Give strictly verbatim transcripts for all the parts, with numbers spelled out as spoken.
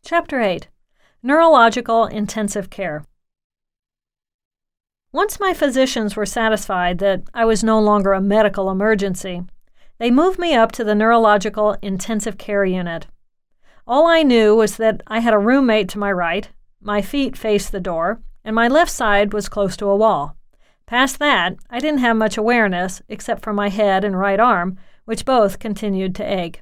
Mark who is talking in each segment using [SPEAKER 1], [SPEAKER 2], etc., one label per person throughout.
[SPEAKER 1] Chapter eight. Neurological Intensive Care. Once my physicians were satisfied that I was no longer a medical emergency, they moved me up to the Neurological Intensive Care Unit. All I knew was that I had a roommate to my right, my feet faced the door, and my left side was close to a wall. Past that, I didn't have much awareness except for my head and right arm, which both continued to ache.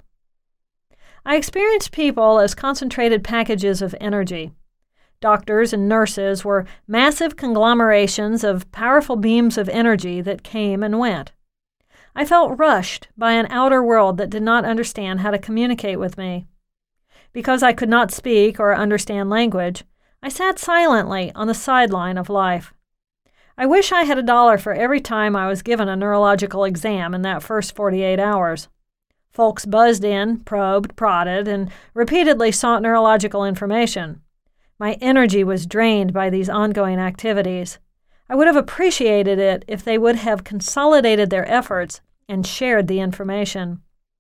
[SPEAKER 1] I experienced people as concentrated packages of energy. Doctors and nurses were massive conglomerations of powerful beams of energy that came and went. I felt rushed by an outer world that did not understand how to communicate with me. Because I could not speak or understand language, I sat silently on the sideline of life. I wish I had a dollar for every time I was given a neurological exam in that first forty-eight hours. Folks buzzed in, probed, prodded, and repeatedly sought neurological information. My energy was drained by these ongoing activities. I would have appreciated it if they would have consolidated their efforts and shared the information.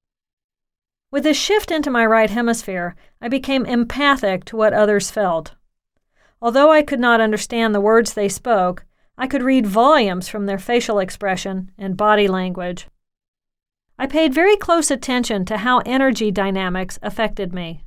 [SPEAKER 1] With this shift into my right hemisphere, I became empathic to what others felt. Although I could not understand the words they spoke, I could read volumes from their facial expression and body language. I paid very close attention to how energy dynamics affected me.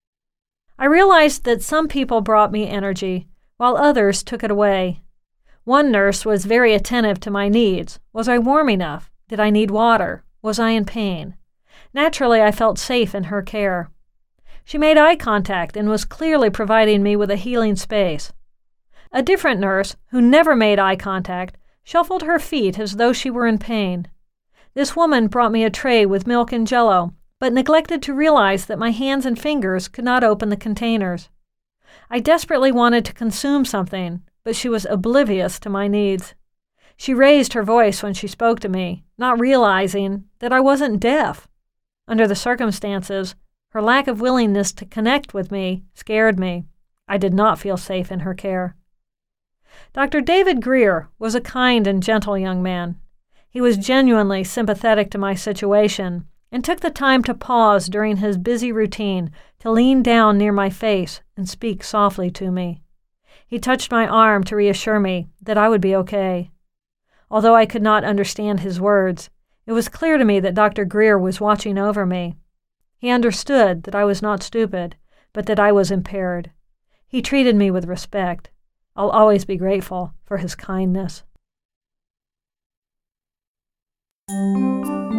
[SPEAKER 1] I realized that some people brought me energy, while others took it away. One nurse was very attentive to my needs. Was I warm enough? Did I need water? Was I in pain? Naturally, I felt safe in her care. She made eye contact and was clearly providing me with a healing space. A different nurse, who never made eye contact, shuffled her feet as though she were in pain. This woman brought me a tray with milk and jello, but neglected to realize that my hands and fingers could not open the containers. I desperately wanted to consume something, but she was oblivious to my needs. She raised her voice when she spoke to me, not realizing that I wasn't deaf. Under the circumstances, her lack of willingness to connect with me scared me. I did not feel safe in her care. Doctor David Greer was a kind and gentle young man. He was genuinely sympathetic to my situation and took the time to pause during his busy routine to lean down near my face and speak softly to me. He touched my arm to reassure me that I would be okay. Although I could not understand his words, it was clear to me that Doctor Greer was watching over me. He understood that I was not stupid, but that I was impaired. He treated me with respect. I'll always be grateful for his kindness.